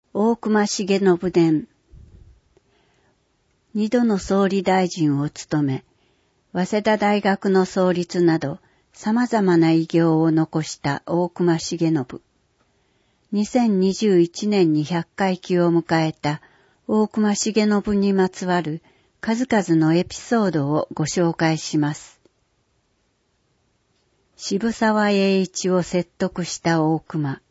大隈重信伝。2度の総理大臣を務め、早稲田大学の創立など様々な偉業を残した大隈重信。2021年に100回忌を迎えた大隈重信にまつわる数々のエピソードをご紹介します。渋沢栄一を説得した大隈。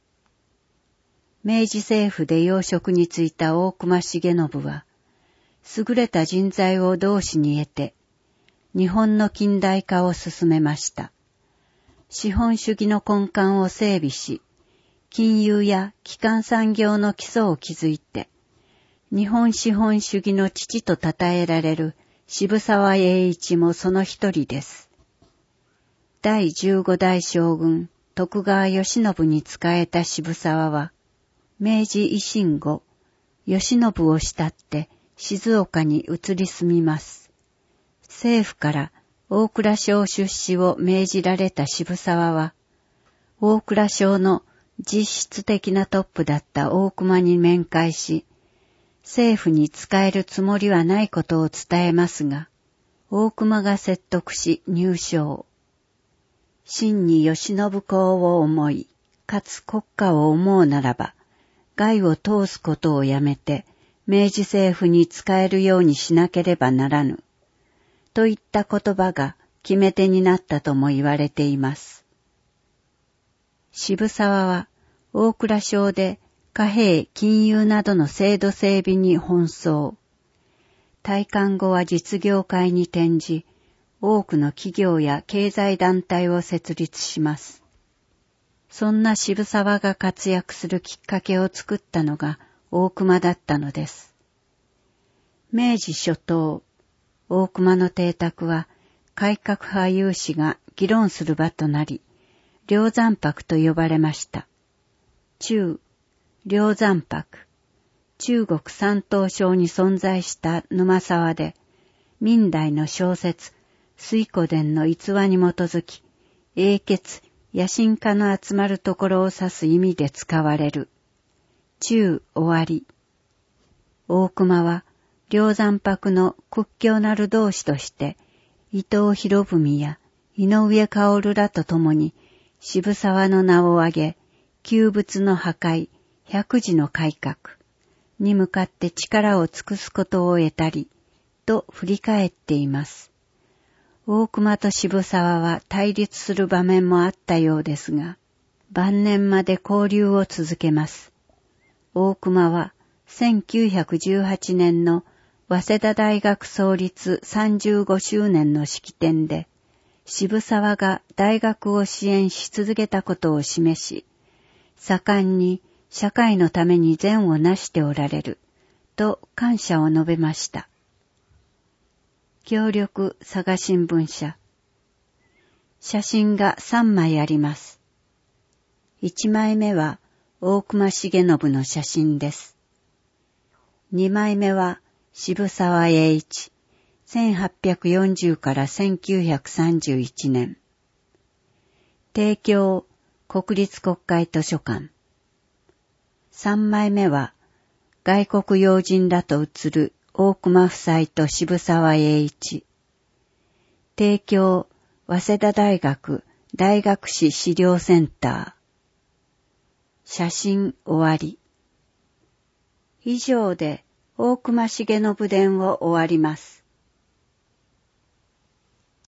明治政府で要職に就いた大隈重信は、優れた人材を同志に得て、日本の近代化を進めました。資本主義の根幹を整備し、金融や基幹産業の基礎を築いて、日本資本主義の父と称えられる渋沢栄一もその一人です。第15代将軍徳川慶喜に仕えた渋沢は、明治維新後、慶喜を慕って静岡に移り住みます。政府から大蔵省出仕を命じられた渋沢は、大蔵省の実質的なトップだった大隈に面会し、政府に仕えるつもりはないことを伝えますが、大隈が説得し入省。真に慶喜公を思い、かつ国家を思うならば、害を通すことをやめて、明治政府に仕えるようにしなければならぬ。といった言葉が決め手になったとも言われています。渋沢は大蔵省で貨幣、金融などの制度整備に奔走。退官後は実業界に転じ、多くの企業や経済団体を設立します。そんな渋沢が活躍するきっかけを作ったのが大隈だったのです。明治初頭、大隈の邸宅は改革派有志が議論する場となり、梁山泊と呼ばれました。梁山泊、中国山東省に存在した沼沢で、明代の小説、水滸伝の逸話に基づき、英傑、野心家の集まるところを指す意味で使われる。終わり。大隈は、梁山泊の屈強なる同志として、伊藤博文や井上馨らと共に、渋沢の名を挙げ、旧仏の破壊、百事の改革に向かって力を尽くすことを得たり、と振り返っています。大隈と渋沢は対立する場面もあったようですが、晩年まで交流を続けます。大隈は1918年の早稲田大学創立35周年の式典で、渋沢が大学を支援し続けたことを示し、盛んに社会のために善をなしておられる、と感謝を述べました。協力佐賀新聞社。写真が3枚あります。1枚目は大隈重信の写真です。2枚目は渋沢栄一、1840から1931年。帝京国立国会図書館。3枚目は外国要人らと写る大隈夫妻と渋沢栄一。帝京早稲田大学大学史資料センター。写真終わり。以上で大隈重信伝を終わります。